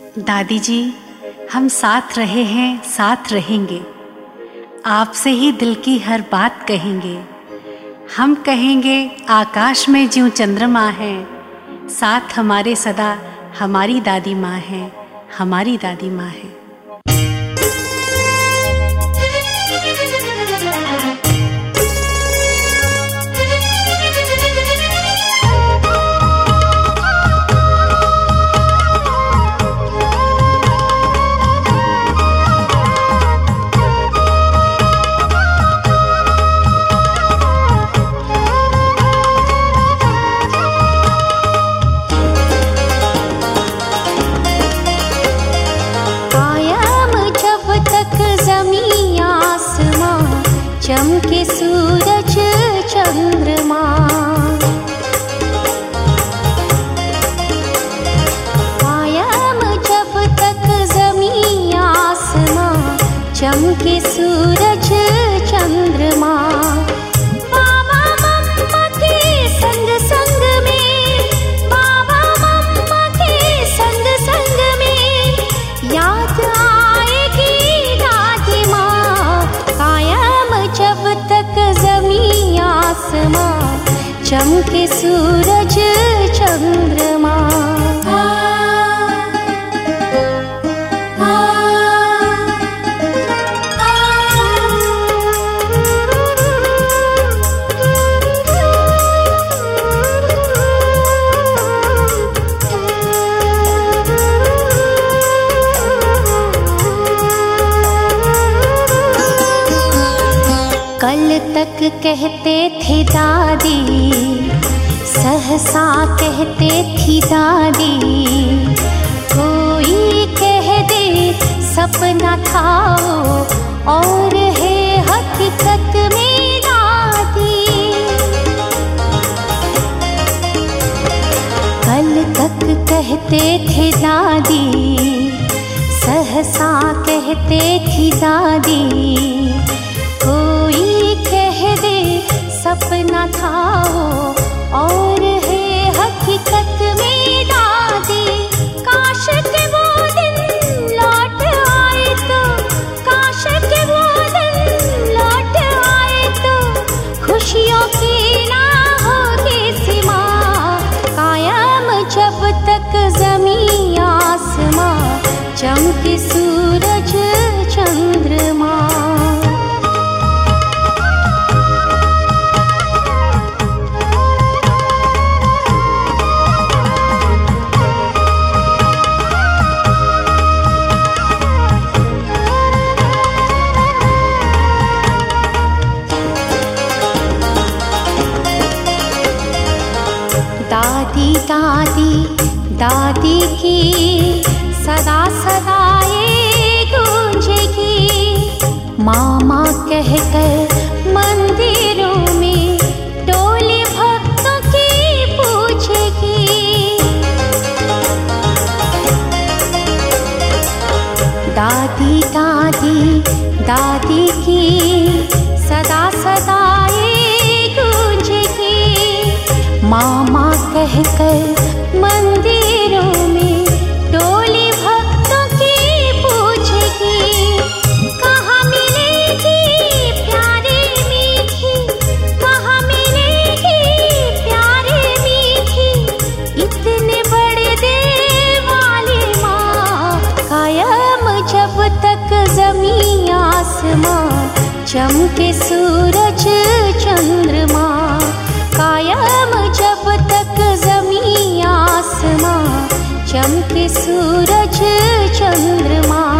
दादी जी, हम साथ रहे हैं, साथ रहेंगे। आपसे ही दिल की हर बात कहेंगे। हम कहेंगे आकाश में ज्यों चंद्रमा है, साथ हमारे सदा हमारी दादी माँ है, हमारी दादी माँ है। चमके सूरज चंद्रमा, कायम जब तक ज़मीं आसमां, चमके सूरज चंद्रमा। बाबा मम्मा के संग संग में, बाबा मम्मा के संग संग में, याद आएगी दादी माँ। कायम जब तक ज़मीं आसमां, चमके सूरज चंद्रमा। कल तक कहते थे दादी, सहसा कहते थी दादी, कोई कह दे सपना था और है हकीकत में दादी। कल तक कहते थे दादी, सहसा कहते थी दादी, कोई कह दे सपना था और है हकीकत में दादी। काश के वो दिन लौट आए तो, काश के वो दिन लौट आए तो, खुशियों की ना होगी सीमा। कायम जब तक ज़मीं आसमां, चमके सूरज चंद्रमा। दादी दादी दादी की सदा सदा ये गूंजेगी, मामा कहकर मंदिरों में टोली भक्तों की पूछेगी। दादी दादी दादी की सदा सदा ये गूंजेगी, मामा कहकर मंदिरों में टोली भक्तों की पूछेगी। कहाँ मिलेगी प्यारे मीठी, कहाँ मिलेगी प्यारे मीठी, इतने बड़े दिल वाली माँ। कायम जब तक ज़मीं आसमां, चमके सूरज चंद्रमा। कायम जब तक ज़मीं आसमां, चमके सूरज चंद्रमा।